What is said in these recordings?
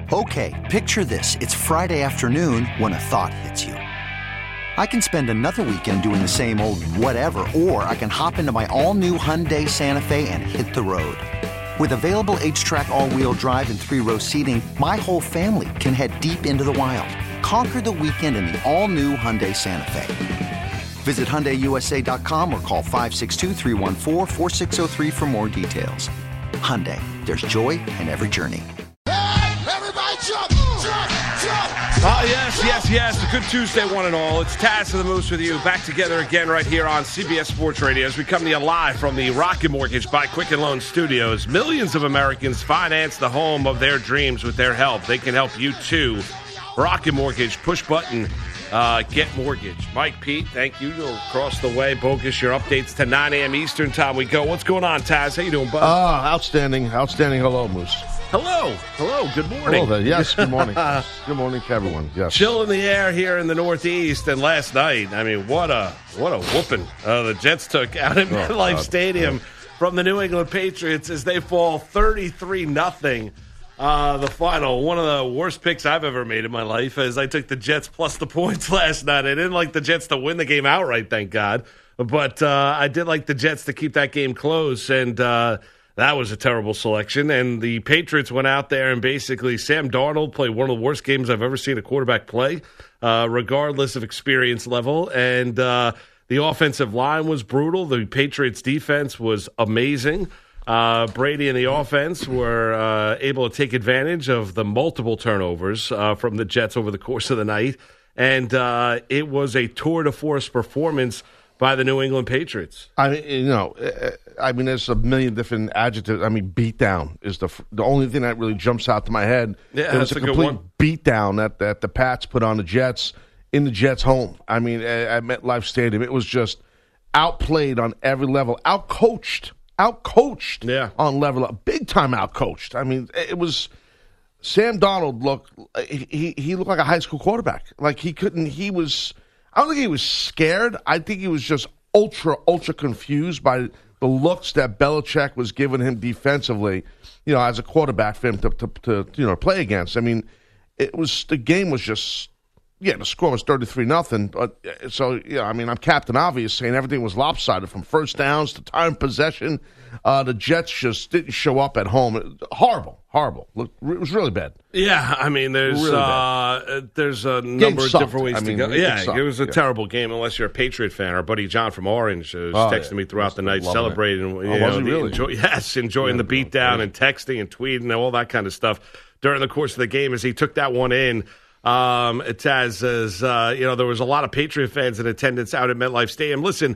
Okay, picture this. It's Friday afternoon when a thought hits you. I can spend another weekend doing the same old whatever, or I can hop into my all-new Hyundai Santa Fe and hit the road. With available H-Track all-wheel drive and 3-row seating, my whole family can head deep into the wild. Conquer the weekend in the all-new Hyundai Santa Fe. Visit HyundaiUSA.com or call 562-314-4603 for more details. Hyundai, there's joy in every journey. Everybody jump, jump, jump. Yes. A good Tuesday, one and all. It's Taz and the Moose with you, back together again right here on CBS Sports Radio as we come to you live from the Rocket Mortgage by Quicken Loan Studios. Millions of Americans finance the home of their dreams with their help. They can help you too. Rocket Mortgage, push button, get mortgage. Mike, Pete, thank you. Across the way, Bogus, your updates to 9 a.m. Eastern time we go. What's going on, Taz? How you doing, bud? Outstanding. Hello, Moose. Hello. Good morning. Hello there. Yes, good morning. Good morning to everyone. Yes. Chill in the air here in the Northeast. And last night, I mean, what a whooping the Jets took out at MetLife Stadium from the New England Patriots as they fall 33-0. The final, one of the worst picks I've ever made in my life, as I took the Jets plus the points last night. I didn't like the Jets to win the game outright, thank God. But I did like the Jets to keep that game close, and that was a terrible selection. And the Patriots went out there and basically Sam Darnold played one of the worst games I've ever seen a quarterback play, regardless of experience level. And the offensive line was brutal. The Patriots defense was amazing. Brady and the offense were able to take advantage of the multiple turnovers from the Jets over the course of the night. And it was a tour de force performance by the New England Patriots. There's a million different adjectives. Beat down is the only thing that really jumps out to my head. Yeah, it was a complete beat down that the Pats put on the Jets in the Jets' home. At MetLife Stadium, it was just outplayed on every level, outcoached on level, big time outcoached. It was Sam Darnold he looked like a high school quarterback. I don't think he was scared. I think he was just ultra confused by the looks that Belichick was giving him defensively, as a quarterback for him to play against. The game was just, the score was 33-0. But I'm Captain Obvious saying everything was lopsided from first downs to time possession. The Jets just didn't show up at home. Horrible. Look, it was really bad. Yeah, there's a number of different ways to go. It was a terrible game unless you're a Patriot fan. Our buddy John from Orange was texting me throughout the night, celebrating. Was he really? Enjoying the beatdown and texting and tweeting and all that kind of stuff during the course of the game as he took that one in. Taz, as there was a lot of Patriot fans in attendance out at MetLife Stadium. Listen,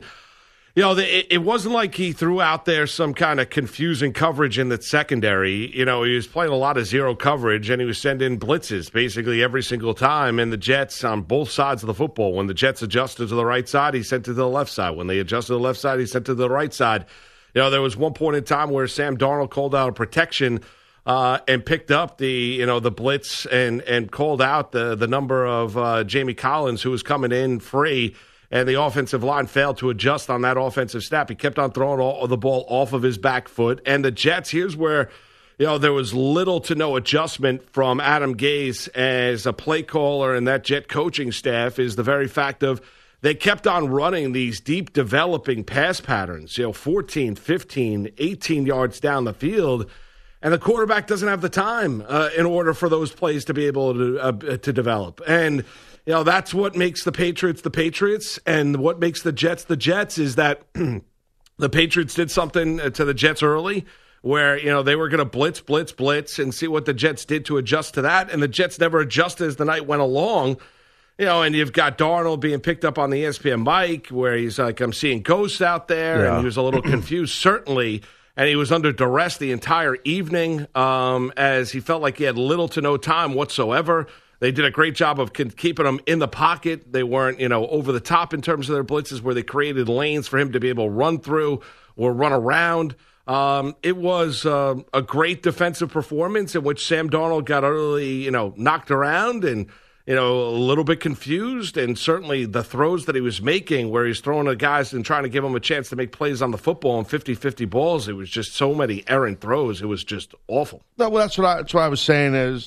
it wasn't like he threw out there some kind of confusing coverage in the secondary. He was playing a lot of zero coverage, and he was sending blitzes basically every single time. And the Jets on both sides of the football, when the Jets adjusted to the right side, he sent it to the left side. When they adjusted to the left side, he sent it to the right side. There was one point in time where Sam Darnold called out a protection and picked up the blitz and called out the number of Jamie Collins, who was coming in free. And the offensive line failed to adjust on that offensive snap. He kept on throwing the ball off of his back foot. And the Jets, here's where, there was little to no adjustment from Adam Gase as a play caller and that Jet coaching staff, is the very fact of they kept on running these deep developing pass patterns, 14, 15, 18 yards down the field. And the quarterback doesn't have the time in order for those plays to be able to develop. And that's what makes the Patriots, and what makes the Jets is that the Patriots did something to the Jets early where, they were going to blitz, and see what the Jets did to adjust to that. And the Jets never adjusted as the night went along. And you've got Darnold being picked up on the ESPN mic where he's like, I'm seeing ghosts out there, and he was a little confused, certainly. And he was under duress the entire evening as he felt like he had little to no time whatsoever. They did a great job of keeping him in the pocket. They weren't, over the top in terms of their blitzes where they created lanes for him to be able to run through or run around. It was a great defensive performance in which Sam Darnold got utterly, knocked around and, a little bit confused. And certainly the throws that he was making where he's throwing at guys and trying to give them a chance to make plays on the football on 50-50 balls, it was just so many errant throws. It was just awful. No, well, that's what I was saying is,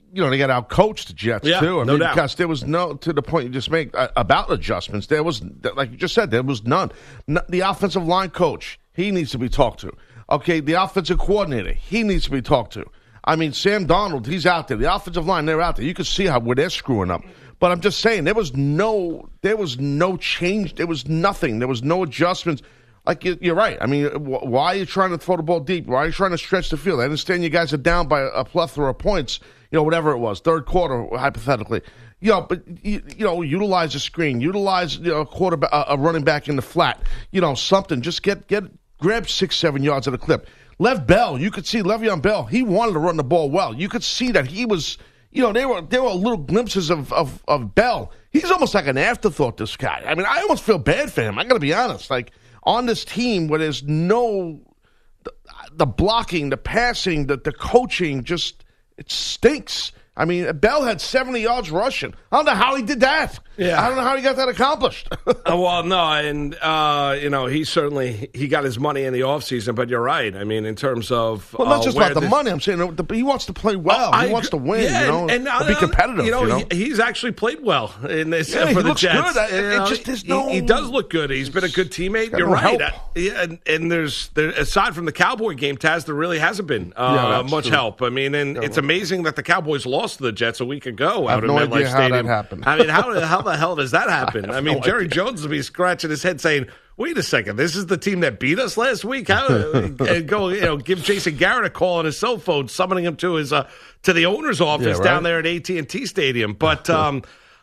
they got out-coached the Jets, Yeah, too. no doubt. Because there was to the point you just made about adjustments, there was, like you just said, there was none. The offensive line coach, he needs to be talked to. Okay, the offensive coordinator, he needs to be talked to. I mean, Sam Darnold, he's out there. The offensive line, they're out there. You can see where they're screwing up. But I'm just saying, there was no change. There was nothing. There was no adjustments. Like, you're right. I mean, why are you trying to throw the ball deep? Why are you trying to stretch the field? I understand you guys are down by a plethora of points, whatever it was, third quarter, hypothetically. But, utilize a screen. Utilize, a running back in the flat. Something. Just grab 6-7 yards at a clip. Lev Bell, you could see Le'Veon Bell, he wanted to run the ball well. You could see that he was, there were little glimpses of Bell. He's almost like an afterthought, this guy. I mean, I almost feel bad for him. I got to be honest. Like, on this team where there's no, the blocking, the passing, the coaching, just, it stinks. I mean, Bell had 70 yards rushing. I don't know how he did that. Yeah. I don't know how he got that accomplished. Well, no, and, he got his money in the offseason, but you're right. I mean, in terms of... Well, not just about the money. I'm saying he wants to play well. He wants to win, and be competitive. He's actually played well in this for the looks Jets. Good. He does look good. He's been a good teammate. You're right. And there's aside from the Cowboy game, Taz, there really hasn't been much help. I mean, and it's amazing that the Cowboys lost to the Jets a week ago out of MetLife Stadium. How that happened. I mean, how the hell does that happen? I mean, Jerry Jones will be scratching his head saying, wait a second, this is the team that beat us last week? Give Jason Garrett a call on his cell phone, summoning him to his to the owner's office down there at AT&T Stadium. But the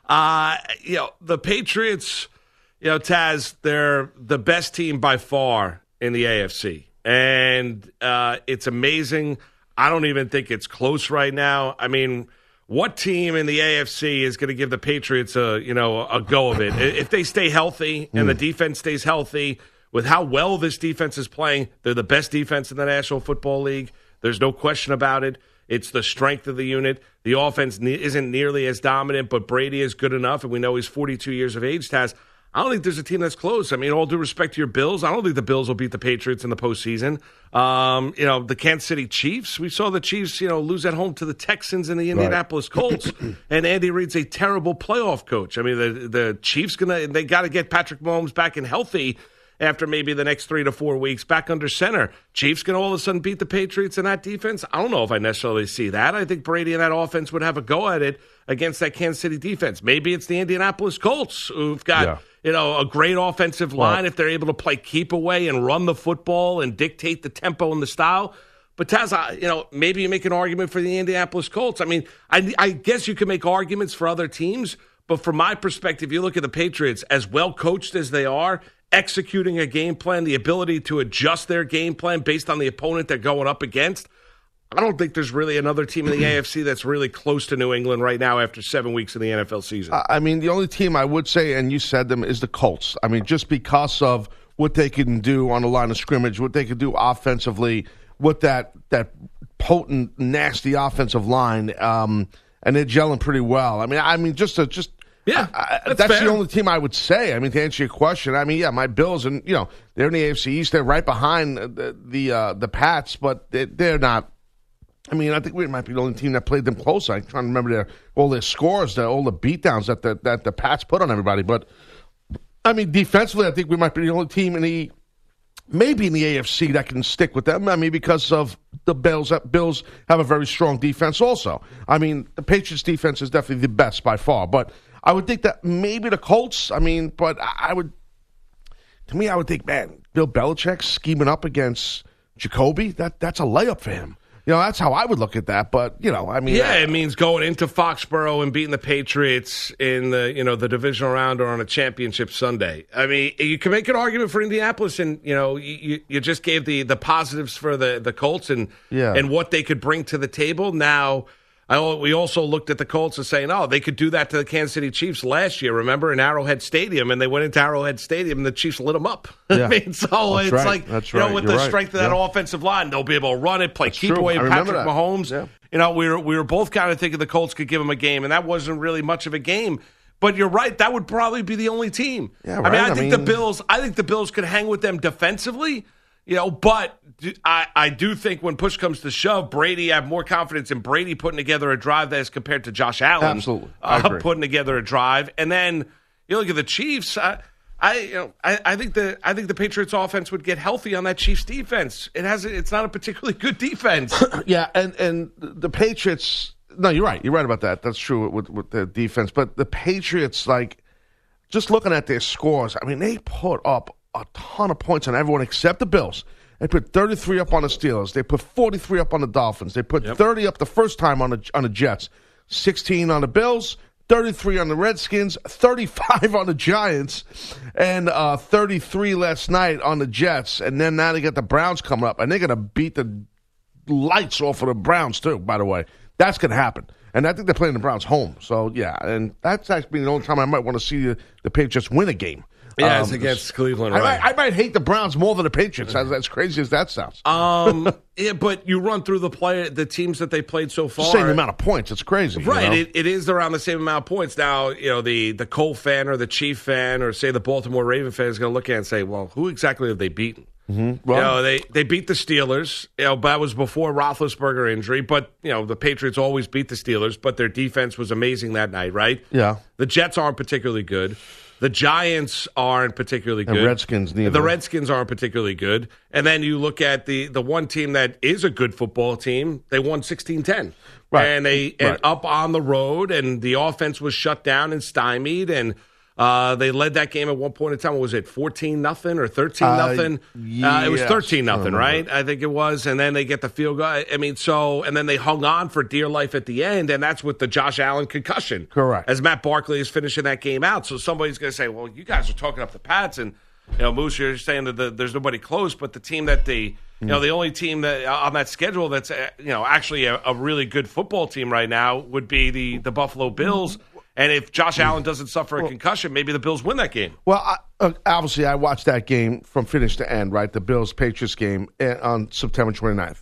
Patriots, Taz, they're the best team by far in the AFC, and it's amazing. I don't even think it's close right now. I mean, what team in the AFC is going to give the Patriots a go of it? If they stay healthy and the defense stays healthy, with how well this defense is playing, they're the best defense in the National Football League. There's no question about it. It's the strength of the unit. The offense isn't nearly as dominant, but Brady is good enough, and we know he's 42 years of age, Taz. I don't think there's a team that's close. I mean, all due respect to your Bills, I don't think the Bills will beat the Patriots in the postseason. The Kansas City Chiefs, we saw the Chiefs, lose at home to the Texans and the Indianapolis Colts. And Andy Reid's a terrible playoff coach. I mean, the Chiefs they got to get Patrick Mahomes back and healthy after maybe the next 3 to 4 weeks, back under center. Chiefs going to all of a sudden beat the Patriots in that defense? I don't know if I necessarily see that. I think Brady and that offense would have a go at it against that Kansas City defense. Maybe it's the Indianapolis Colts who've got a great offensive line if they're able to play keep away and run the football and dictate the tempo and the style. But Taz, maybe you make an argument for the Indianapolis Colts. I mean, I guess you can make arguments for other teams, but from my perspective, you look at the Patriots, as well coached as they are, executing a game plan, the ability to adjust their game plan based on the opponent they're going up against. I don't think there's really another team in the AFC that's really close to New England right now after 7 weeks in the NFL season. I mean, the only team I would say, and you said them, is the Colts. I mean, just because of what they can do on the line of scrimmage, what they can do offensively, with that potent, nasty offensive line, and they're gelling pretty well. I mean, that's fair. The only team I would say. I mean, to answer your question, I mean, my Bills, and they're in the AFC East. They're right behind the Pats, but they're not. I mean, I think we might be the only team that played them close. I'm trying to remember all their scores, all the beatdowns that the Pats put on everybody. But I mean, defensively, I think we might be the only team maybe in the AFC that can stick with them. I mean, because of the Bills. Bills have a very strong defense also. I mean, the Patriots' defense is definitely the best by far. But I would think that maybe the Colts. I mean, but I would think, man, Bill Belichick scheming up against Jacoby, that's a layup for him. That's how I would look at that. But, I mean. Yeah, it means going into Foxborough and beating the Patriots in the divisional round or on a championship Sunday. I mean, you can make an argument for Indianapolis, and, you just gave the positives for the Colts and what they could bring to the table. Now, we also looked at the Colts and saying, they could do that to the Kansas City Chiefs last year, remember, in Arrowhead Stadium, and they went into Arrowhead Stadium and the Chiefs lit them up. Yeah. I mean, so it's right. Like, with the strength of that offensive line, they'll be able to run it, play keep away Patrick Mahomes. Yeah. We were both kind of thinking the Colts could give them a game, and that wasn't really much of a game. But you're right, that would probably be the only team. Yeah, right. I mean, I think the Bills could hang with them defensively. But I do think when push comes to shove, Brady, I have more confidence in Brady putting together a drive as compared to Josh Allen. Absolutely. I agree. Putting together a drive. And then you look at the Chiefs, I think the Patriots offense would get healthy on that Chiefs defense. It's not a particularly good defense. Yeah, and the Patriots, no, you're right. You're right about that. That's true with the defense. But the Patriots, like, just looking at their scores, I mean, they put up a ton of points on everyone except the Bills. They put 33 up on the Steelers. They put 43 up on the Dolphins. They put 30 up the first time on the Jets. 16 on the Bills, 33 on the Redskins, 35 on the Giants, and 33 last night on the Jets. And then now they got the Browns coming up, and they're going to beat the lights off of the Browns too, by the way. That's going to happen. And I think they're playing the Browns home. So, yeah, and that's actually the only time I might want to see the Patriots win a game. Yeah, it's against Cleveland, right? I might hate the Browns more than the Patriots, as crazy as that sounds. Yeah, but you run through the teams that they played so far. Same amount of points. It's crazy. Right. You know? It is around the same amount of points. Now, the Colt fan or the Chief fan or, say, the Baltimore Raven fan is going to look at it and say, well, who exactly have they beaten? Mm-hmm. Well, they beat the Steelers. That was before Roethlisberger injury. But, the Patriots always beat the Steelers, but their defense was amazing that night, right? Yeah. The Jets aren't particularly good. The Giants aren't particularly good. And Redskins neither. The Redskins aren't particularly good. And then you look at the one team that is a good football team. They won 16-10. Right. And up on the road, and the offense was shut down and stymied, and they led that game at one point in time. What was it, 14-0 or 13-0? It was 13-0, right? I think it was. And then they get the field goal. And then they hung on for dear life at the end, and that's with the Josh Allen concussion. Correct. As Matt Barkley is finishing that game out. So somebody's going to say, well, you guys are talking up the Pats, and Moose, you're saying that there's nobody close, but the team that the only team that on that schedule that's actually a really good football team right now would be the Buffalo Bills. And if Josh Allen doesn't suffer a concussion, maybe the Bills win that game. Well, obviously, I watched that game from finish to end, right? The Bills-Patriots game on September 29th.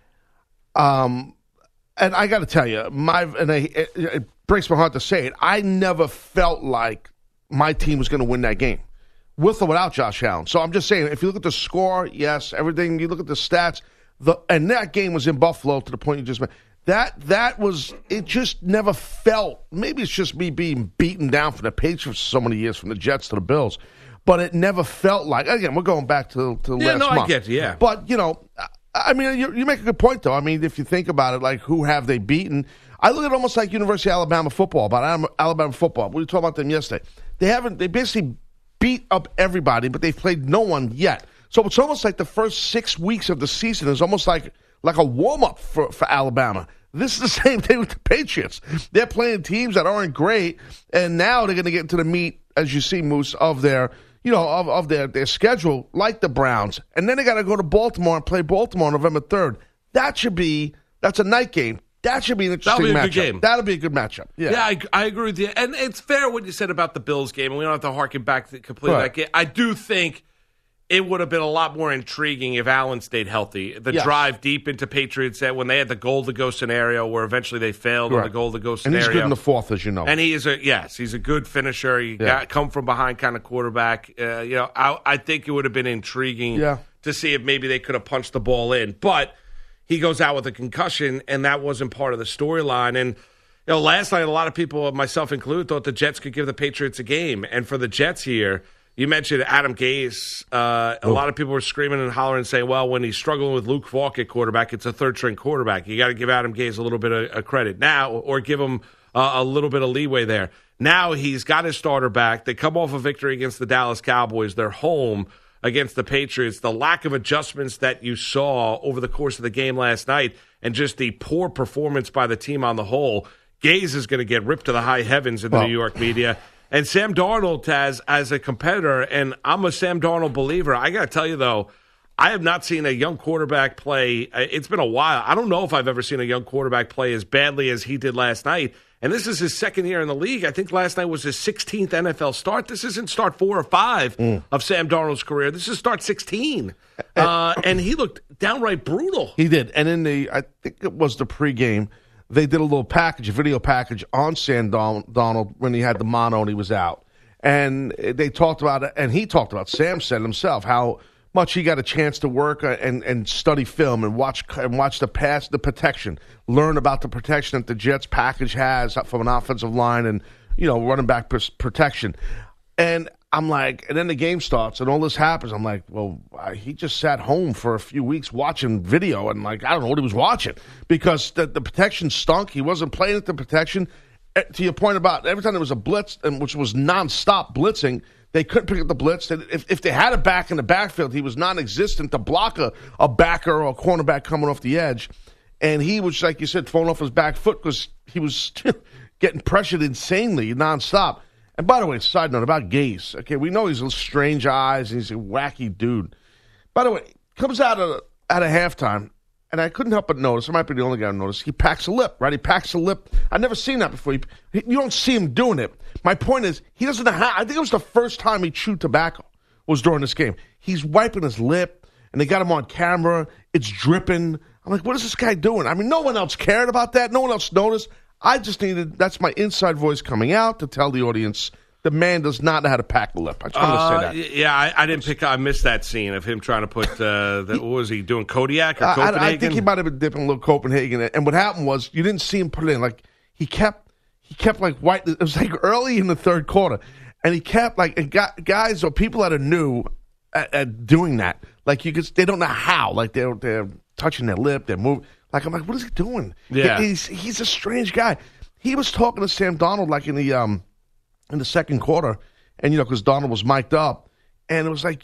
And I got to tell you, it breaks my heart to say it, I never felt like my team was going to win that game, with or without Josh Allen. So I'm just saying, if you look at the score, yes, everything, you look at the stats, and that game was in Buffalo to the point you just made. That was, it just never felt, maybe it's just me being beaten down from the Patriots for so many years, from the Jets to the Bills, but it never felt like, again, we're going back to last month. I get you, yeah. But, you make a good point, though. I mean, if you think about it, like, who have they beaten? I look at it almost like University of Alabama football, about Alabama football. We were talking about them yesterday. They basically beat up everybody, but they've played no one yet. So it's almost like the first 6 weeks of the season is almost like a warm-up for Alabama. This is the same thing with the Patriots. They're playing teams that aren't great, and now they're going to get into the meat, as you see, Moose, of their their schedule, like the Browns. And then they got to go to Baltimore and play Baltimore on November 3rd. That's a night game. That should be an interesting matchup. Good game. That'll be a good matchup. Yeah, I agree with you. And it's fair what you said about the Bills game, and we don't have to harken back to completely that game. I do think it would have been a lot more intriguing if Allen stayed healthy. The drive deep into Patriots when they had the goal-to-go scenario where eventually they failed on the goal-to-go scenario. And he's good in the fourth, as you know. And he's a good finisher. He got come from behind kind of quarterback. I think it would have been intriguing to see if maybe they could have punched the ball in. But he goes out with a concussion, and that wasn't part of the storyline. And last night, a lot of people, myself included, thought the Jets could give the Patriots a game. And for the Jets here, you mentioned Adam Gase. A lot of people were screaming and hollering and saying, well, when he's struggling with Luke Falk at quarterback, it's a third-string quarterback. You got to give Adam Gase a little bit of credit now, or give him a little bit of leeway there. Now he's got his starter back. They come off a victory against the Dallas Cowboys. They're home against the Patriots. The lack of adjustments that you saw over the course of the game last night and just the poor performance by the team on the whole, Gase is going to get ripped to the high heavens in the New York media. And Sam Darnold as a competitor, and I'm a Sam Darnold believer. I got to tell you, though, I have not seen a young quarterback play. It's been a while. I don't know if I've ever seen a young quarterback play as badly as he did last night. And this is his second year in the league. I think last night was his 16th NFL start. This isn't start 4 or 5 of Sam Darnold's career. This is start 16. And he looked downright brutal. He did. And I think it was the pregame, they did a little package, a video package on Sam Darnold when he had the mono and he was out. And they talked about it, and he talked about, Sam said himself, how much he got a chance to work and study film and watch the protection, learn about the protection that the Jets package has from an offensive line and running back protection. And I'm like, and then the game starts and all this happens. I'm like, well, he just sat home for a few weeks watching video and I don't know what he was watching because the protection stunk. He wasn't playing at the protection. To your point about every time there was a blitz, which was nonstop blitzing, they couldn't pick up the blitz. If they had a back in the backfield, he was non-existent to block a backer or a cornerback coming off the edge. And he was, like you said, falling off his back foot because he was getting pressured insanely nonstop. And by the way, side note about Gase. Okay, we know he's a strange eyes and he's a wacky dude. By the way, comes out of halftime, and I couldn't help but notice, I might be the only guy who noticed, he packs a lip, right? He packs a lip. I've never seen that before. You don't see him doing it. My point is, he doesn't know how. I think it was the first time he chewed tobacco was during this game. He's wiping his lip, and they got him on camera. It's dripping. I'm like, what is this guy doing? I mean, no one else cared about that. No one else noticed. I just needed, that's my inside voice coming out to tell the audience the man does not know how to pack the lip. I just wanted to say that. Yeah, I didn't pick. I missed that scene of him trying to put. What was he doing? Kodiak or Copenhagen? I think he might have been dipping a little Copenhagen. And what happened was you didn't see him put it in. Like he kept like white. It was like early in the third quarter, and he kept like and guys or people that are new at doing that. Like they don't know how. Like they're touching their lip. They're moving. Like I'm like, what is he doing? Yeah, he's a strange guy. He was talking to Sam Darnold like in the second quarter, and because Donald was mic'd up, and it was like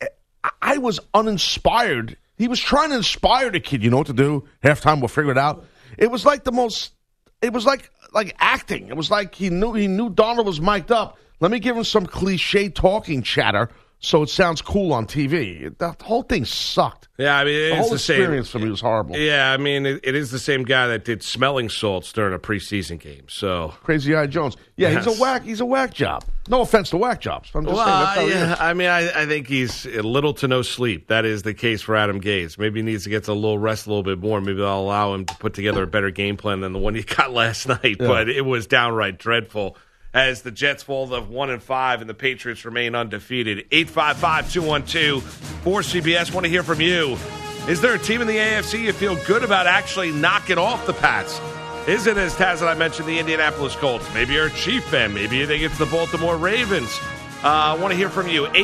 I was uninspired. He was trying to inspire the kid. You know what to do? Halftime, we'll figure it out. It was like it was like acting. It was like he knew Donald was mic'd up. Let me give him some cliche talking chatter so it sounds cool on TV. The whole thing sucked. Yeah, I mean, the whole experience for me was horrible. Yeah, I mean, it is the same guy that did smelling salts during a preseason game. So Crazy Eye Jones. Yeah, yes. He's a whack job. No offense to whack jobs. I'm just saying that's how he is. I mean, I think he's a little to no sleep. That is the case for Adam Gase. Maybe he needs to get a little rest a little bit more. Maybe that'll allow him to put together a better game plan than the one he got last night. Yeah. But it was downright dreadful. As the Jets fall to 1-5 and the Patriots remain undefeated. 855-212-4CBS. Want to hear from you. Is there a team in the AFC you feel good about actually knocking off the Pats? Is it, as Taz and I mentioned, the Indianapolis Colts? Maybe you're a Chief fan. Maybe you think it's the Baltimore Ravens. I want to hear from you.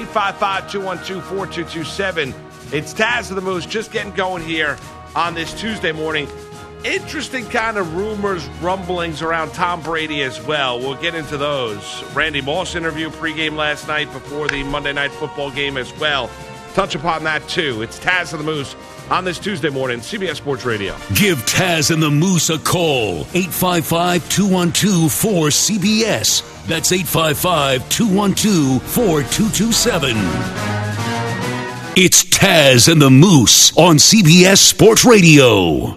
855-212-4227. It's Taz of the Moose just getting going here on this Tuesday morning. Interesting kind of rumors, rumblings around Tom Brady as well. We'll get into those. Randy Moss interview pregame last night before the Monday Night Football game as well. Touch upon that too. It's Taz and the Moose on this Tuesday morning, CBS Sports Radio. Give Taz and the Moose a call. 855-212-4CBS. That's 855-212-4227. It's Taz and the Moose on CBS Sports Radio.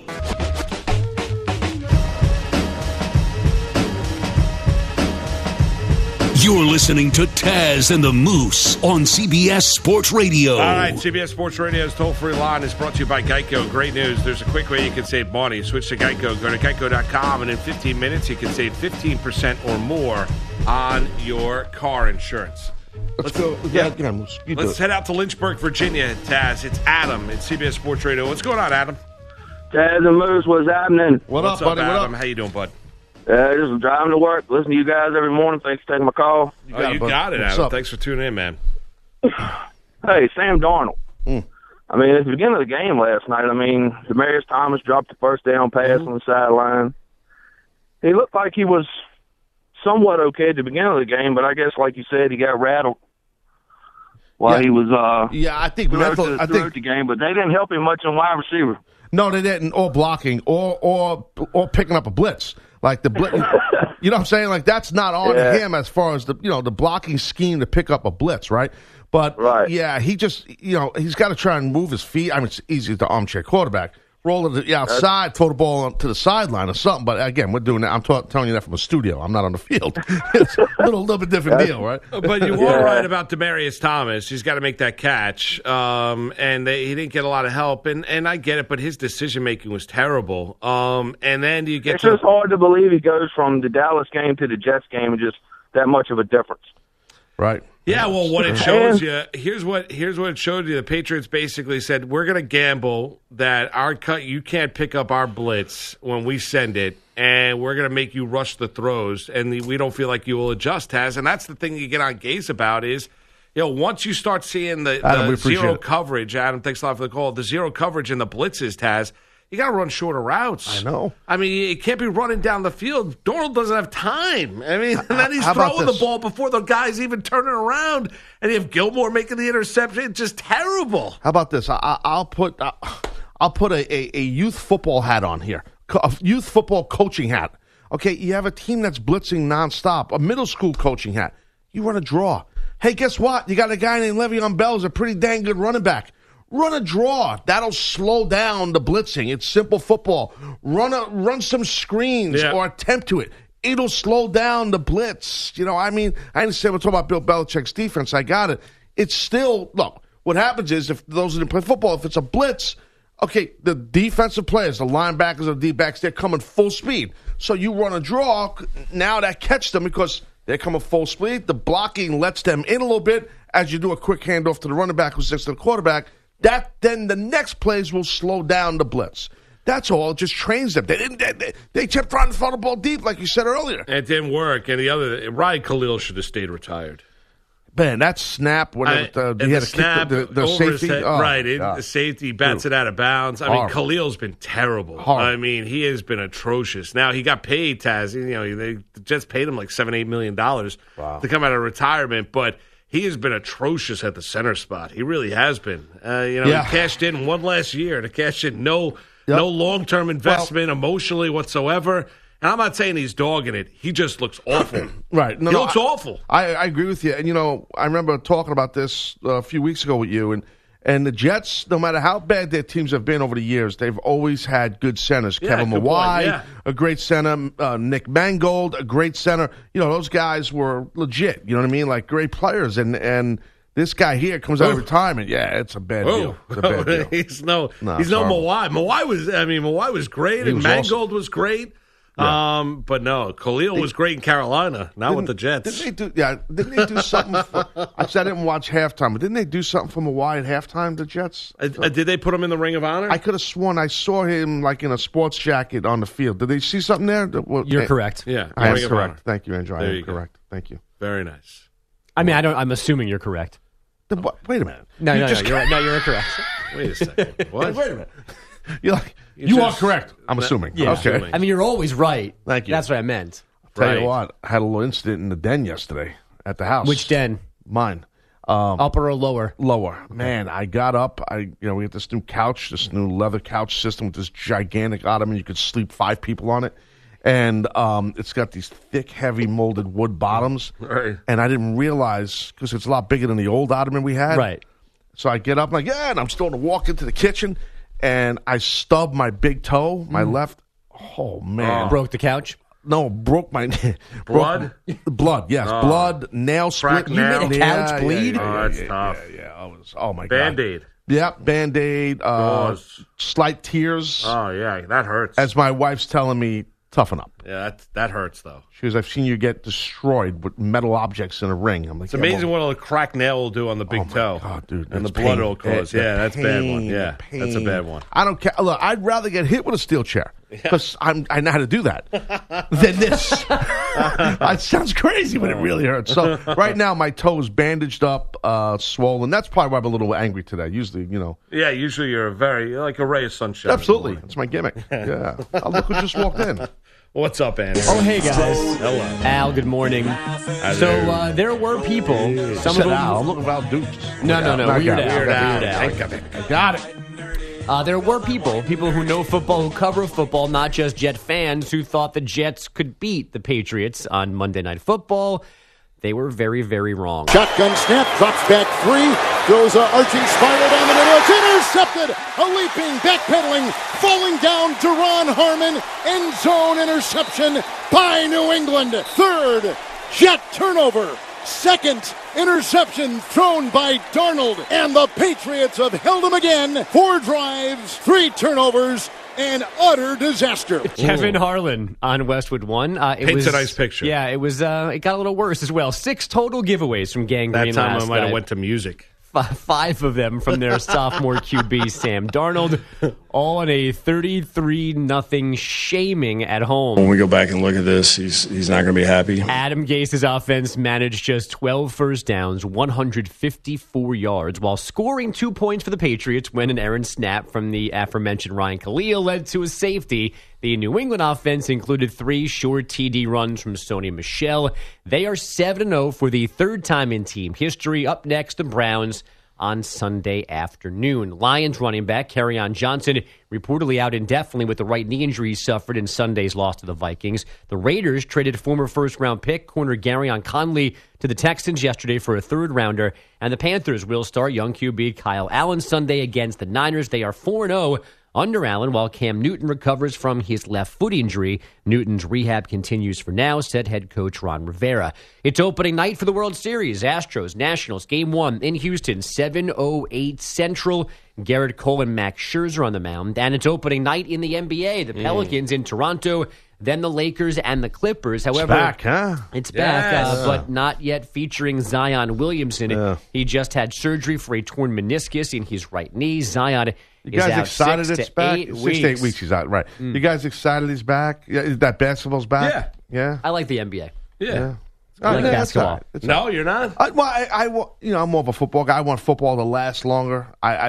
You're listening to Taz and the Moose on CBS Sports Radio. All right, CBS Sports Radio's toll-free line is brought to you by Geico. Great news. There's a quick way you can save money. Switch to Geico. Go to geico.com, and in 15 minutes, you can save 15% or more on your car insurance. Let's go. Moose. Let's head out to Lynchburg, Virginia, Taz. It's Adam at CBS Sports Radio. What's going on, Adam? Taz and Moose, what's happening? What's up, buddy? Adam? What up? How you doing, bud? Just driving to work, listening to you guys every morning. Thanks for taking my call. You got it, Adam. Thanks for tuning in, man. Hey, Sam Darnold. I mean, at the beginning of the game last night, Demaryius Thomas dropped the first down pass on the sideline. He looked like he was somewhat okay at the beginning of the game, but I guess, like you said, he got rattled while he was I think throughout the game, but they didn't help him much on wide receiver. No, they didn't, or blocking, or picking up a blitz. Like the blitz, you know what I'm saying? Like that's not on him as far as the blocking scheme to pick up a blitz, right? But yeah, he just he's got to try and move his feet. I mean, it's easy to armchair quarterback. Roll it outside, throw the ball to the sideline or something. But again, we're doing that. I'm telling you that from a studio. I'm not on the field. It's a little bit different deal, right? But you are right about Demaryius Thomas. He's got to make that catch, and he didn't get a lot of help. And I get it, but his decision making was terrible. And then you get it's just hard to believe he goes from the Dallas game to the Jets game and just that much of a difference. Right. Yeah, well, what it shows you, here's what it showed you. The Patriots basically said, we're going to gamble that you can't pick up our blitz when we send it, and we're going to make you rush the throws, and we don't feel like you will adjust, Taz. And that's the thing you get on Gase about is, once you start seeing the zero coverage, Adam, thanks a lot for the call, the zero coverage in the blitzes, Taz, you got to run shorter routes. I know. I mean, you can't be running down the field. Darnold doesn't have time. I mean, and then he's throwing the ball before the guy's even turning around, and you have Gilmore making the interception. It's just terrible. How about this? I'll put a youth football hat on here, a youth football coaching hat. Okay, you have a team that's blitzing nonstop, a middle school coaching hat. You run a draw. Hey, guess what? You got a guy named Le'Veon Bell who's a pretty dang good running back. Run a draw. That'll slow down the blitzing. It's simple football. Run some screens or attempt to it. It'll slow down the blitz. I mean, I understand we're talking about Bill Belichick's defense. I got it. It's still, look, what happens is if those who didn't play football, if it's a blitz, okay, the defensive players, the linebackers or the D-backs, they're coming full speed. So you run a draw, now that catches them because they're coming full speed. The blocking lets them in a little bit as you do a quick handoff to the running back who's next to the quarterback. Then the next plays will slow down the blitz. That's all. It just trains them. They kept trying to throw the ball deep, like you said earlier. It didn't work. And Ryan Khalil should have stayed retired. Man, that snap, whatever, he had to snap kick the safety. The safety bats it out of bounds. I mean, Khalil's been terrible. I mean, he has been atrocious. Now, he got paid, Taz. The Jets paid him like $7-8 million to come out of retirement, but he has been atrocious at the center spot. He really has been. He cashed in one last year to cash in no long-term investment emotionally whatsoever. And I'm not saying he's dogging it. He just looks awful. Right. He looks awful. I agree with you. And, I remember talking about this a few weeks ago with you. And the Jets, no matter how bad their teams have been over the years, they've always had good centers. Kevin Mawai, a great center. Nick Mangold, a great center. Those guys were legit. You know what I mean? Like great players. And this guy here comes out of retirement. Yeah, it's a bad deal. It's a bad deal. He's no Mawai. Mawai was great, and Mangold was great. Yeah. But no, Khalil was great in Carolina, not with the Jets. Didn't they do something? I didn't watch halftime, but didn't they do something for Mawai at halftime, the Jets? Did they put him in the Ring of Honor? I could have sworn I saw him like in a sports jacket on the field. Did they see something there? You're correct. Yeah, I am correct. Thank you, Andrew. I am correct. Thank you. Very nice. I mean, I'm assuming you're correct. Wait a minute. No, you're right. No, you're correct. Wait a second. What? Wait a minute. You are correct. I'm assuming. Yeah. Okay. I mean, you're always right. Thank you. That's what I meant. Tell you what, I had a little incident in the den yesterday at the house. Which den? Mine. Upper or lower? Lower. Man, I got up. We had this new couch, this new leather couch system with this gigantic ottoman. You could sleep 5 people on it. And it's got these thick, heavy molded wood bottoms. Right. And I didn't realize, because it's a lot bigger than the old ottoman we had. Right. So I get up, and I'm starting to walk into the kitchen. And I stubbed my big toe, my left. Oh, man. Broke the couch? No, broke my... Blood? Blood, yes. Blood, nail split. You made a couch bleed? That's tough. Yeah. Oh, my God. Band-Aid. Yeah, Band-Aid. Slight tears. Oh, yeah, that hurts. As my wife's telling me, toughen up. Yeah, that hurts, though. She goes, I've seen you get destroyed with metal objects in a ring. I'm like, it's amazing what a cracked nail will do on the big toe. God, dude. And the blood it'll cause. Yeah, that's a bad one. Yeah, that's a bad one. I don't care. Look, I'd rather get hit with a steel chair because I know how to do that than this. It sounds crazy, but it really hurts. So right now, my toe is bandaged up, swollen. That's probably why I'm a little angry today. Usually, Yeah, usually you're like a ray of sunshine. Absolutely. That's my gimmick. Yeah. Oh, look who just walked in. What's up, Andy? Oh, hey, guys. Hello. Al, good morning. So there were people. Some of them. Al. I'm looking for Al Dukes. No. Weird Al. I got it. There were people who know football, who cover football, not just Jet fans, who thought the Jets could beat the Patriots on Monday Night Football. They were very, very wrong. Shotgun snap, drops back 3, throws an arching spiral down the middle. It's intercepted. A leaping, backpedaling, falling down Duron Harmon. End zone interception by New England. 3rd Jet turnover. 2nd interception thrown by Darnold. And the Patriots have held him again. 4 drives, 3 turnovers. and utter disaster. Kevin Harlan on Westwood One. Paints a nice picture. Yeah, it was. It got a little worse as well. 6 total giveaways from Gang That Green time last I might have night. went to music. 5 of them from their sophomore QB, Sam Darnold, all on a 33-0 shaming at home. When we go back and look at this, he's not going to be happy. Adam Gase's offense managed just 12 first downs, 154 yards, while scoring 2 points for the Patriots when an errant snap from the aforementioned Ryan Khalil led to a safety. The New England offense included 3 short TD runs from Sony Michel. They are 7-0 for the third time in team history. Up next, the Browns on Sunday afternoon. Lions running back Kerryon Johnson reportedly out indefinitely with the right knee injury he suffered in Sunday's loss to the Vikings. The Raiders traded former first-round pick corner Garyon Conley to the Texans yesterday for a third-rounder. And the Panthers will start young QB Kyle Allen Sunday against the Niners. They are 4-0 under Allen, while Cam Newton recovers from his left foot injury. Newton's rehab continues for now, said head coach Ron Rivera. It's opening night for the World Series. Astros, Nationals, Game 1 in Houston, 7:08 Central. Garrett Cole and Max Scherzer on the mound. And it's opening night in the NBA. The Pelicans in Toronto, then the Lakers and the Clippers. However, It's back, huh? It's back, Yes. but not yet featuring Zion Williamson. Yeah. He just had surgery for a torn meniscus in his right knee. Zion You is guys out excited 6 it's to back? 8 6 weeks. to 8 weeks he's out, right. You guys excited he's back? Yeah, is that basketball's back? Yeah? I like the NBA. Yeah. I like that's basketball. all right. It's all No, you're not? right. I'm more of a football guy. I want football to last longer.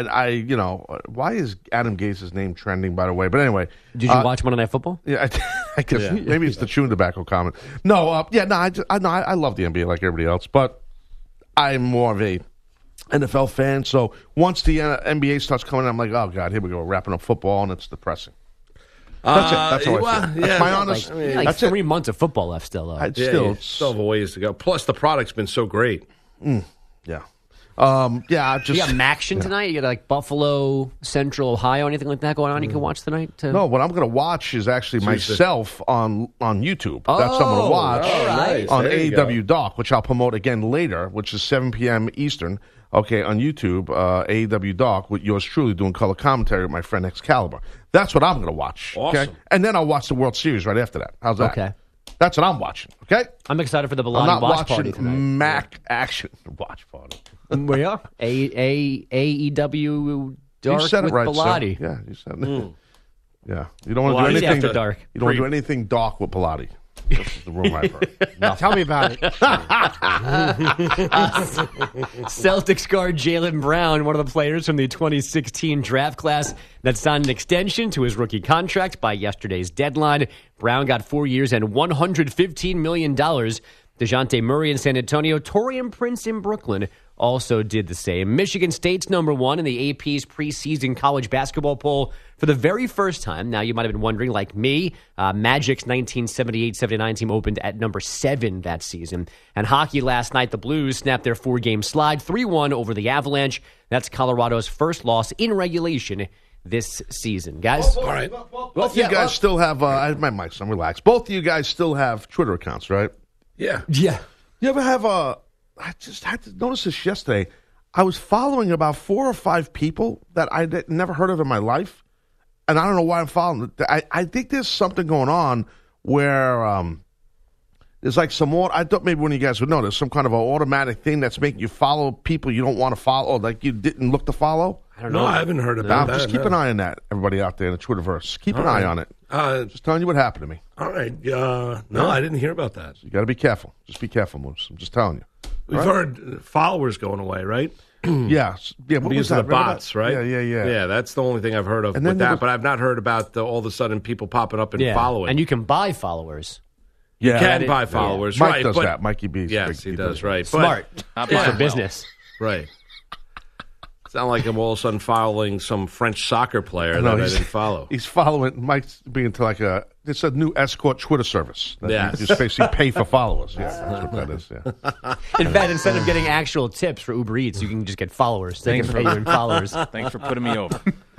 Why is Adam Gase's name trending, by the way? But anyway. Did you watch Monday Night Football? Yeah, I guess maybe it's the chewing tobacco comment. No, I love the NBA like everybody else, but I'm more of a NFL fan. So once the NBA starts coming, I'm like, oh god, here we go, we're wrapping up football, and it's depressing. That's it. That's how I feel. That's my honest. Like 3 months of football left still, though. You still have a ways to go. Plus, the product's been so great. Yeah. You got Maction tonight? You got like Buffalo, Central Ohio, anything like that going on you can watch tonight? No, what I'm going to watch is actually myself on YouTube. That's what I'm going to watch nice. on There you AEW Doc, which I'll promote again later, which is 7 p.m. Eastern. Okay, on YouTube, AEW Doc, with yours truly doing color commentary with my friend Excalibur. That's what I'm going to watch. Okay, Awesome. and then I'll watch the World Series right after that. How's that? Okay. That's what I'm watching. Okay, I'm excited for the I'm Bilotti not watch party watching tonight. Mac action watch party. Where? AEW Dark You said it with right, Bilotti. sir. Yeah, you said it. Yeah, you don't want to do Bilotti's anything after dark. You don't want to do anything dark with Bilotti. This is the rumor I've heard. Tell me about it. Celtics guard Jaylen Brown, one of the players from the 2016 draft class that signed an extension to his rookie contract by yesterday's deadline. Brown got 4 years and $115 million. DeJounte Murray in San Antonio, Taurean Prince in Brooklyn also did the same. Michigan State's number 1 in the AP's preseason college basketball poll for the very first time. Now, you might have been wondering, like me, Magic's 1978-79 team opened at number 7 that season. And hockey last night, the Blues snapped their 4-game slide, 3-1 over the Avalanche. That's Colorado's first loss in regulation this season. Guys? All right. Both of you guys still have, my mic's on, relax. Both of you guys still have Twitter accounts, right? Yeah. Yeah. You ever have I just had to notice this yesterday. I was following about 4 or 5 people that I never heard of in my life, and I don't know why I'm following. I think there's something going on where there's like some more. I thought maybe one of you guys would know. There's some kind of an automatic thing that's making you follow people you don't want to follow, or like you didn't look to follow. I don't No, know. I haven't heard about that. Just keep an eye on that, everybody out there in the Twitterverse. Keep an eye on it. Just telling you what happened to me. All right. No, I didn't hear about that. You got to be careful. Just be careful, Moose. I'm just telling you. We've heard followers going away, right? Yeah. What Because was of that? the Remember bots, that? right? Yeah. Yeah, that's the only thing I've heard of And with then there that. was- But I've not heard about all of a sudden people popping up and Yeah. following. And you can buy followers. Yeah. can buy followers, Mike right? does but, that. Mikey B. Yes, he does, right. Smart. But, Good for business. right. It's not like I'm all of a sudden following some French soccer player that I didn't follow. He's following. Mike's being to like it's a new escort Twitter service. That Yes. you just basically pay for followers. Yeah, that's what that is. Yeah. In fact, instead of getting actual tips for Uber Eats, you can just get followers. They can pay you in followers. Thanks for putting me over.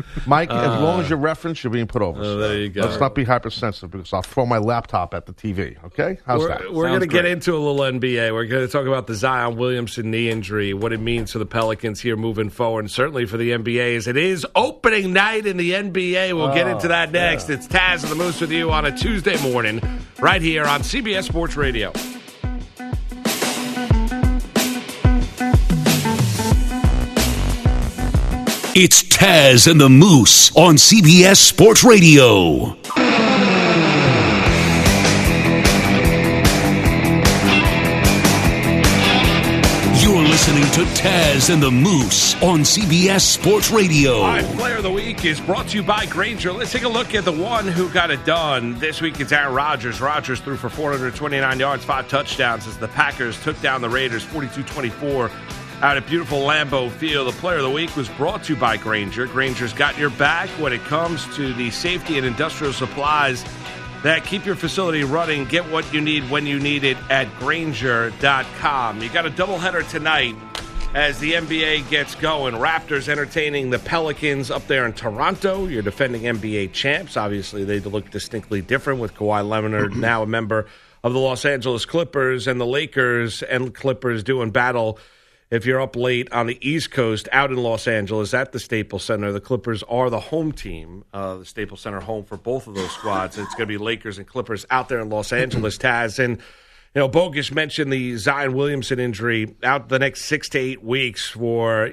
Mike, as long as you reference, you're being put over. So there you go. Let's not be hypersensitive because I'll throw my laptop at the TV, okay? How's that? We're going to get into a little NBA. We're going to talk about the Zion Williamson knee injury, what it means for the Pelicans here moving forward, and certainly for the NBA as it is opening night in the NBA. We'll get into that next. It's Taz and the Moose with you on a Tuesday morning right here on CBS Sports Radio. It's Taz and the Moose on CBS Sports Radio. You're listening to Taz and the Moose on CBS Sports Radio. All right, Player of the Week is brought to you by Grainger. Let's take a look at the one who got it done. This week it's Aaron Rodgers. Rodgers threw for 429 yards, 5 touchdowns as the Packers took down the Raiders 42-24. Out at beautiful Lambeau Field. The Player of the Week was brought to you by Grainger. Grainger's got your back when it comes to the safety and industrial supplies that keep your facility running. Get what you need when you need it at Grainger.com. You got a doubleheader tonight as the NBA gets going. Raptors entertaining the Pelicans up there in Toronto. Your defending NBA champs. Obviously, they look distinctly different with Kawhi Leonard, now a member of the Los Angeles Clippers, and the Lakers and Clippers doing battle. If you're up late on the East Coast, out in Los Angeles at the Staples Center, the Clippers are the home team. The Staples Center home for both of those squads. It's going to be Lakers and Clippers out there in Los Angeles, Taz. And, Bogus mentioned the Zion Williamson injury out the next 6 to 8 weeks for,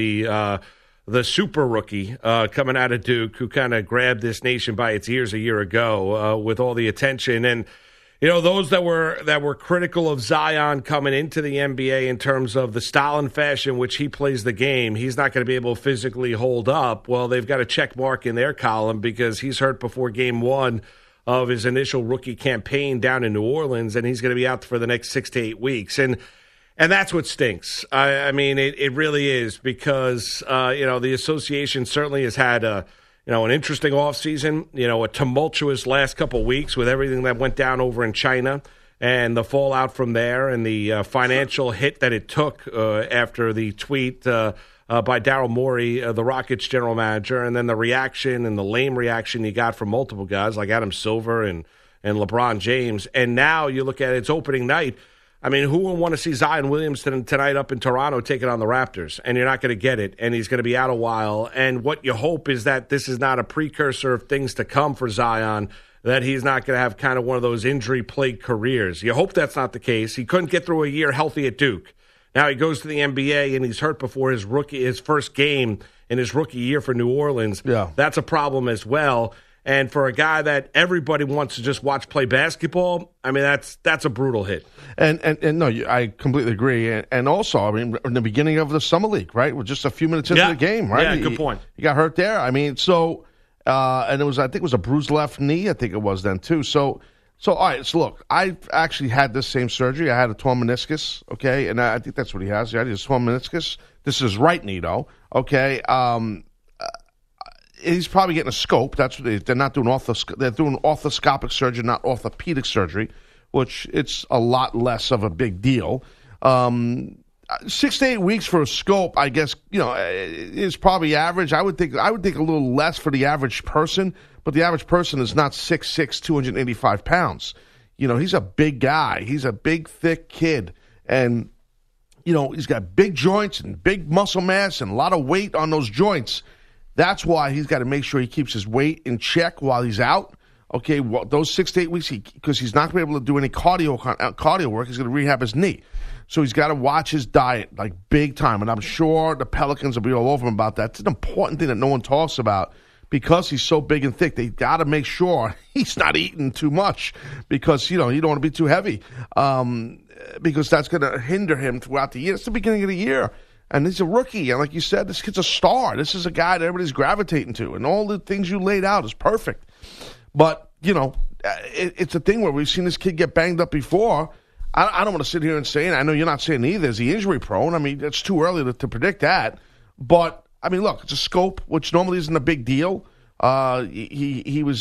the super rookie coming out of Duke who kind of grabbed this nation by its ears a year ago with all the attention. And, those that were critical of Zion coming into the NBA in terms of the style and fashion which he plays the game, he's not going to be able to physically hold up. Well, they've got a check mark in their column because he's hurt before game 1 of his initial rookie campaign down in New Orleans, and he's going to be out for the next 6 to 8 weeks. And that's what stinks. I mean, it really is because, the association certainly has had an interesting offseason, a tumultuous last couple weeks with everything that went down over in China and the fallout from there and the financial hit that it took after the tweet by Daryl Morey, the Rockets general manager, and then the reaction and the lame reaction you got from multiple guys like Adam Silver and LeBron James. And now you look at its opening night. I mean, who would want to see Zion Williamson tonight up in Toronto taking on the Raptors? And you're not going to get it, and he's going to be out a while. And what you hope is that this is not a precursor of things to come for Zion, that he's not going to have kind of one of those injury-plagued careers. You hope that's not the case. He couldn't get through a year healthy at Duke. Now he goes to the NBA, and he's hurt before his first game in his rookie year for New Orleans. Yeah. That's a problem as well. And for a guy that everybody wants to just watch play basketball, I mean, that's a brutal hit. And no, I completely agree. And also, I mean, in the beginning of the Summer League, right? We're just a few minutes into the game, right? Yeah, good point. He got hurt there. I mean, so, and I think it was a bruised left knee, I think it was then too. So all right, so look, I actually had this same surgery. I had a torn meniscus, okay? And I think that's what he has. Yeah, he has a torn meniscus. This is right knee, though, okay? He's probably getting a scope. That's what they're not doing. They're doing orthoscopic surgery, not orthopedic surgery, which it's a lot less of a big deal. 6 to 8 weeks for a scope, I guess, is probably average. I would think a little less for the average person, but the average person is not 6'6", 285 pounds. He's a big guy. He's a big, thick kid, and he's got big joints and big muscle mass and a lot of weight on those joints. That's why he's got to make sure he keeps his weight in check while he's out. Okay, well, those 6 to 8 weeks, because he's not going to be able to do any cardio work. He's going to rehab his knee. So he's got to watch his diet, like big time. And I'm sure the Pelicans will be all over him about that. It's an important thing that no one talks about. Because he's so big and thick, they got to make sure he's not eating too much because, you don't want to be too heavy because that's going to hinder him throughout the year. It's the beginning of the year. And he's a rookie. And like you said, this kid's a star. This is a guy that everybody's gravitating to. And all the things you laid out is perfect. But, it's a thing where we've seen this kid get banged up before. I don't want to sit here and say, and I know you're not saying either, is he injury prone? I mean, it's too early to predict that. But, I mean, look, it's a scope, which normally isn't a big deal. He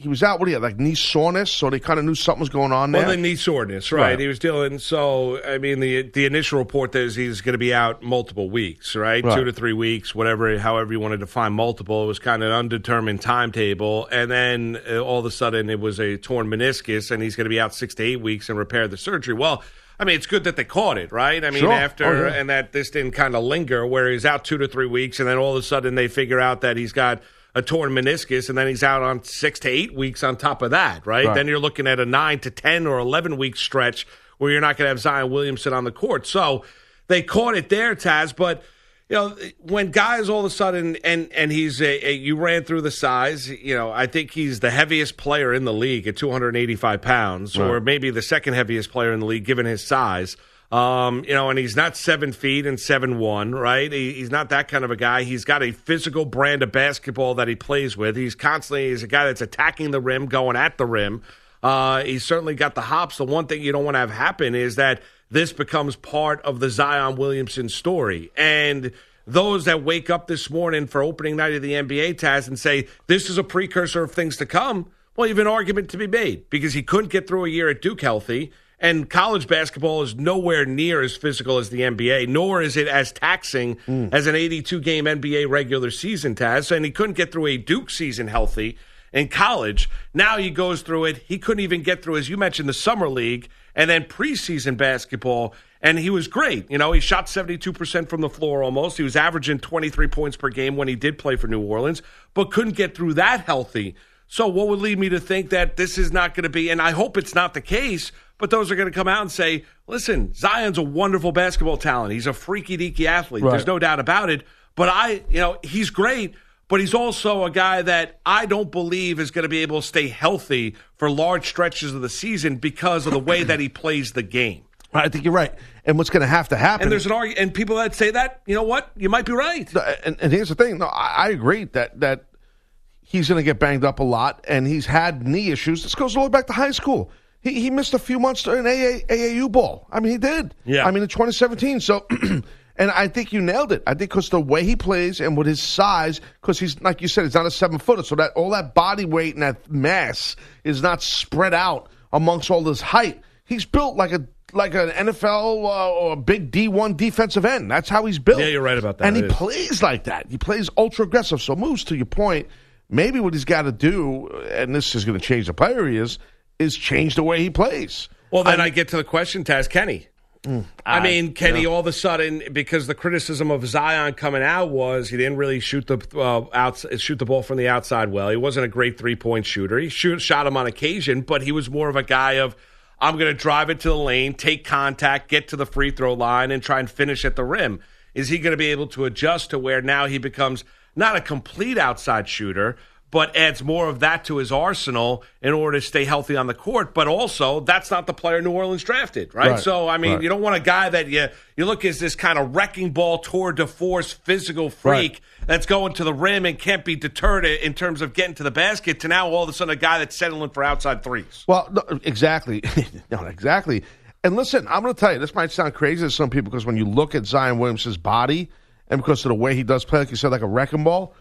he was out. What do you have, like knee soreness? So they kind of knew something was going on there. Well, the knee soreness, right? He was dealing. So, I mean, the initial report is he's going to be out multiple weeks, right? 2 to 3 weeks, whatever, however you want to define multiple. It was kind of an undetermined timetable, and then all of a sudden it was a torn meniscus, and he's going to be out 6 to 8 weeks and repair the surgery. Well, I mean, it's good that they caught it, right? I mean, and that this didn't kind of linger, where he's out 2 to 3 weeks, and then all of a sudden they figure out that he's got a torn meniscus, and then he's out on 6 to 8 weeks on top of that, right? Then you're looking at a 9 to 10 or 11-week stretch where you're not going to have Zion Williamson on the court. So they caught it there, Taz, but you know, when guys all of a sudden, and he's you ran through the size, you know, I think he's the heaviest player in the league at 285 pounds, or maybe the second heaviest player in the league given his size. You know, and he's not 7 feet and 7'1", right? He's not that kind of a guy. He's got a physical brand of basketball that he plays with. He's a guy that's attacking the rim, going at the rim. He's certainly got the hops. The one thing you don't want to have happen is that this becomes part of the Zion Williamson story. And those that wake up this morning for opening night of the NBA, Taz, and say, this is a precursor of things to come, well, you have an argument to be made because he couldn't get through a year at Duke healthy. And college basketball is nowhere near as physical as the NBA, nor is it as taxing as an 82-game NBA regular season, Taz. And he couldn't get through a Duke season healthy in college. Now he goes through it. He couldn't even get through, as you mentioned, the summer league and then preseason basketball. And he was great. You know, he shot 72% from the floor almost. He was averaging 23 points per game when he did play for New Orleans, but couldn't get through that healthy. So what would lead me to think that this is not going to be, and I hope it's not the case, but those are going to come out and say, listen, Zion's a wonderful basketball talent. He's a freaky-deaky athlete. There's no doubt about it. But he's great, but he's also a guy that I don't believe is going to be able to stay healthy for large stretches of the season because of the way that he plays the game. I think you're right. And what's going to have to happen. And there's an argument, and people that say that, you know what? You might be right. And here's the thing. No, I agree that he's going to get banged up a lot, and he's had knee issues. This goes all the way back to high school. He missed a few months during AAU ball. I mean, he did. Yeah. I mean, in 2017. So, and I think you nailed it. I think because the way he plays and with his size, because he's, like you said, he's not a 7-footer, so that all that body weight and that mass is not spread out amongst all this height. He's built like an NFL or a big D1 defensive end. That's how he's built. Yeah, you're right about that. And he plays like that. He plays ultra aggressive. So, Moose, to your point, maybe what he's got to do, and this is going to change the player he is change the way he plays. Well, then I get to the question, Taz, Kenny. Kenny, all of a sudden, because the criticism of Zion coming out was he didn't really shoot the ball from the outside well. He wasn't a great three-point shooter. He shot him on occasion, but he was more of a guy of, I'm going to drive it to the lane, take contact, get to the free throw line, and try and finish at the rim. Is he going to be able to adjust to where now he becomes not a complete outside shooter, but adds more of that to his arsenal in order to stay healthy on the court? But also, that's not the player New Orleans drafted, right? So, I mean, you don't want a guy that you look as this kind of wrecking ball, tour de force, physical freak that's going to the rim and can't be deterred in terms of getting to the basket, to now all of a sudden a guy that's settling for outside threes. Well, no, exactly. No, exactly. And listen, I'm going to tell you, this might sound crazy to some people because when you look at Zion Williamson's body and because of the way he does play, like you said, like a wrecking ball,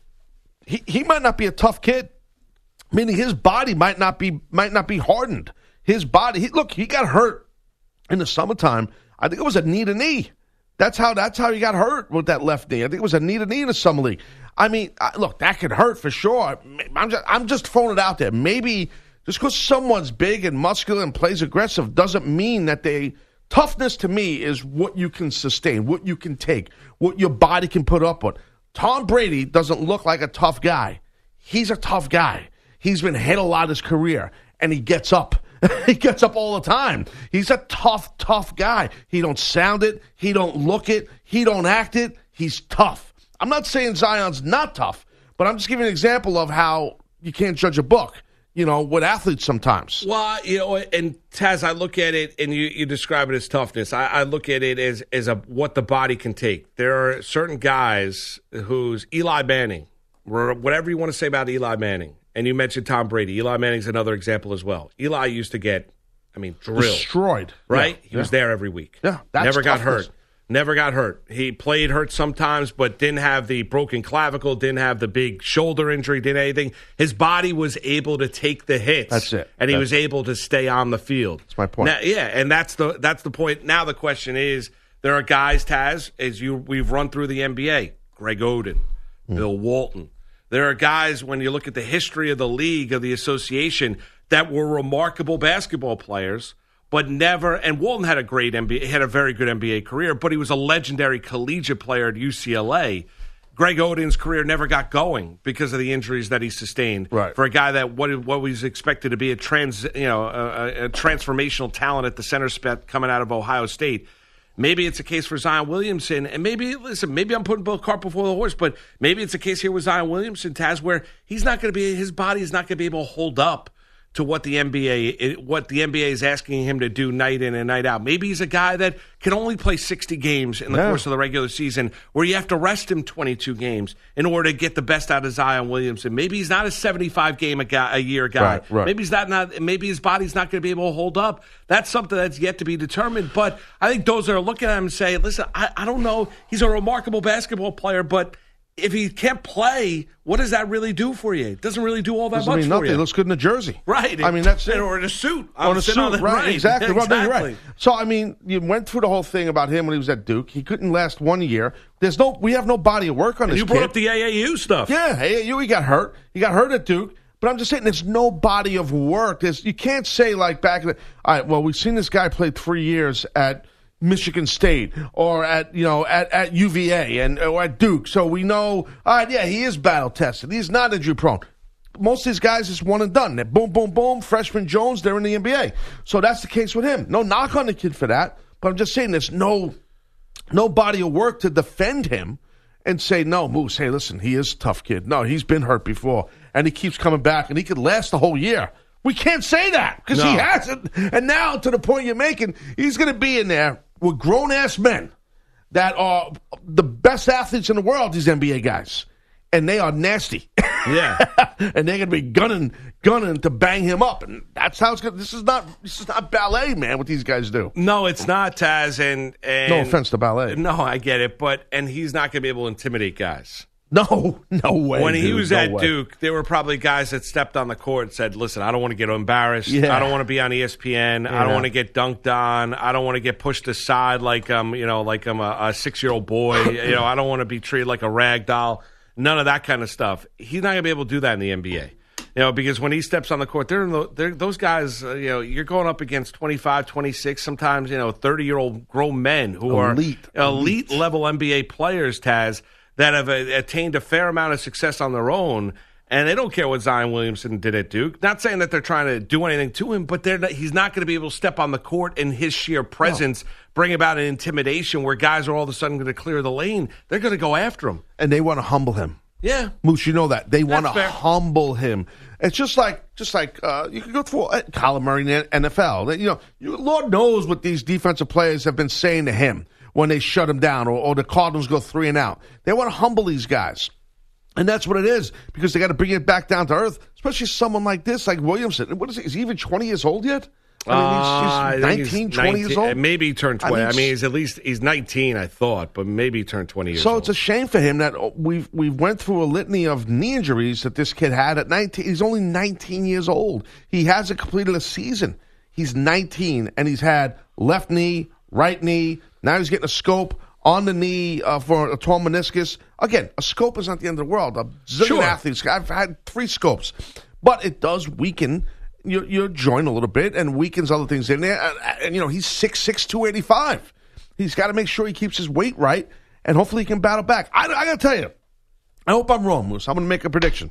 he might not be a tough kid, meaning his body might not be hardened. His body, he got hurt in the summertime. I think it was a knee to knee. That's how he got hurt with that left knee. I think it was a knee to knee in the summer league. I mean, look, that could hurt for sure. I'm just throwing it out there. Maybe just because someone's big and muscular and plays aggressive doesn't mean that toughness to me is what you can sustain, what you can take, what your body can put up with. Tom Brady doesn't look like a tough guy. He's a tough guy. He's been hit a lot his career, and he gets up. He gets up all the time. He's a tough guy. He don't sound it. He don't look it. He don't act it. He's tough. I'm not saying Zion's not tough, but I'm just giving an example of how you can't judge a book, with athletes sometimes. Well, and Taz, I look at it, and you describe it as toughness. I look at it as what the body can take. There are certain guys who's Eli Manning, whatever you want to say about Eli Manning, and you mentioned Tom Brady. Eli Manning's another example as well. Eli used to get, drilled. Destroyed. Right? Yeah. He was there every week. Yeah. Never got hurt. Never got hurt. He played hurt sometimes, but didn't have the broken clavicle, didn't have the big shoulder injury, didn't anything. His body was able to take the hits. That's it. And he was able to stay on the field. That's my point. Now, yeah, and that's the point. Now the question is, there are guys, Taz, we've run through the NBA, Greg Oden, Bill Walton. There are guys, when you look at the history of the league, of the association, that were remarkable basketball players, but never, and Walton had a very good NBA career, but he was a legendary collegiate player at UCLA. Greg Oden's career never got going because of the injuries that he sustained. Right. For a guy that what was expected to be a transformational talent at the center spot coming out of Ohio State. Maybe it's a case for Zion Williamson, and maybe I'm putting both cart before the horse, but maybe it's a case here with Zion Williamson, Taz, where his body is not going to be able to hold up to what the NBA is asking him to do night in and night out. Maybe he's a guy that can only play 60 games in the course of the regular season, where you have to rest him 22 games in order to get the best out of Zion Williamson. Maybe he's not a 75-game-a-year guy. Right. Maybe maybe his body's not going to be able to hold up. That's something that's yet to be determined. But I think those that are looking at him and say, listen, I don't know. He's a remarkable basketball player, but if he can't play, what does that really do for you? It doesn't really do all that much for nothing. you. It looks good in a jersey. Right. I mean, that's it. Or in a suit. On a suit, right. Exactly. Well, no, you're Exactly. right. So, I mean, you went through the whole thing about him when he was at Duke. He couldn't last 1 year. We have no body of work on this You brought up the AAU stuff. Yeah, AAU, he got hurt. He got hurt at Duke. But I'm just saying, there's no body of work. You can't say, like, back in the... All right, well, we've seen this guy play 3 years at Michigan State or at UVA or at Duke. So we know, all right, yeah, he is battle tested. He's not injury prone. Most of these guys is one and done. They're boom, boom, boom. Freshman Jones, they're in the NBA. So that's the case with him. No knock on the kid for that. But I'm just saying there's no body of work to defend him and say, no, Moose, hey, listen, he is a tough kid. No, he's been hurt before. And he keeps coming back, and he could last the whole year. We can't say that because he hasn't. And now, to the point you're making, he's going to be in there with grown-ass men that are the best athletes in the world, these NBA guys. And they are nasty. Yeah. And they're going to be gunning to bang him up. And that's how it's going to... This is not ballet, man, what these guys do. No, it's not, Taz. And no offense to ballet. No, I get it. And he's not going to be able to intimidate guys. No way. When he was at Duke, there were probably guys that stepped on the court and said, listen, I don't want to get embarrassed. Yeah. I don't want to be on ESPN. Yeah. I don't want to get dunked on. I don't want to get pushed aside like I'm a 6-year-old boy. I don't want to be treated like a rag doll. None of that kind of stuff. He's not going to be able to do that in the NBA. Because when he steps on the court, those guys, you're going up against 25, 26, sometimes, 30-year-old grown men who are elite level NBA players, Taz, that have attained a fair amount of success on their own, and they don't care what Zion Williamson did at Duke. Not saying that they're trying to do anything to him, but he's not going to be able to step on the court and his sheer presence bring about an intimidation where guys are all of a sudden going to clear the lane. They're going to go after him. And they want to humble him. Yeah. Moose, you know that. They want to humble him. It's just like you can go through Kyler Murray in the NFL. Lord knows what these defensive players have been saying to him when they shut him down or the Cardinals go 3 and out. They want to humble these guys. And that's what it is, because they got to bring it back down to earth, especially someone like this, like Williamson. What is he? Is he even 20 years old yet? I mean, he's 20 years old? Maybe he turned 20. I mean, he's 19, I thought, but maybe he turned 20 years old. So it's a shame for him that we went through a litany of knee injuries that this kid had at 19. He's only 19 years old. He hasn't completed a season. He's 19, and he's had left knee, right knee. Now he's getting a scope on the knee for a torn meniscus. Again, a scope is not the end of the world. A zillion athletes. I've had 3 scopes. But it does weaken your joint a little bit and weakens other things in there. And he's 6'6", 285. He's got to make sure he keeps his weight right, and hopefully he can battle back. I got to tell you, I hope I'm wrong, Moose. I'm going to make a prediction.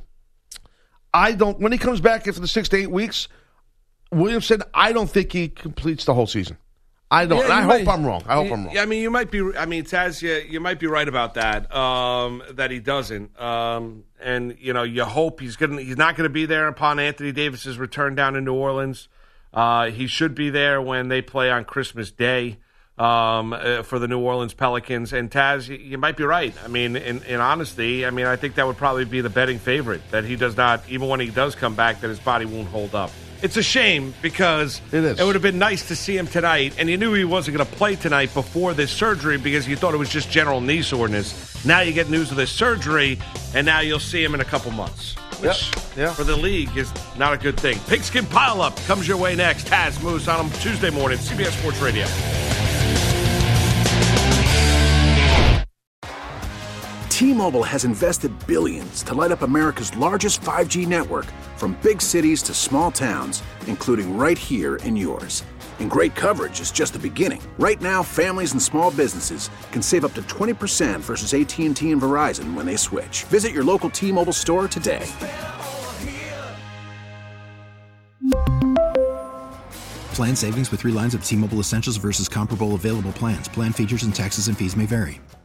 When he comes back after the 6 to 8 weeks, Williamson, I don't think he completes the whole season. I don't. Yeah, I hope I'm wrong. I mean, you might be. I mean, Taz, you might be right about that. That he doesn't. And you hope he's not going to be there upon Anthony Davis's return down to New Orleans. He should be there when they play on Christmas Day for the New Orleans Pelicans. And Taz, you might be right. I mean, in honesty, I think that would probably be the betting favorite, that he does not, even when he does come back, that his body won't hold up. It's a shame because it would have been nice to see him tonight, and you knew he wasn't going to play tonight before this surgery because you thought it was just general knee soreness. Now you get news of this surgery, and now you'll see him in a couple months, which for the league is not a good thing. Pigskin Pile-Up comes your way next. Taz Moose on Tuesday morning, CBS Sports Radio. T-Mobile has invested billions to light up America's largest 5G network, from big cities to small towns, including right here in yours. And great coverage is just the beginning. Right now, families and small businesses can save up to 20% versus AT&T and Verizon when they switch. Visit your local T-Mobile store today. Plan savings with 3 lines of T-Mobile Essentials versus comparable available plans. Plan features and taxes and fees may vary.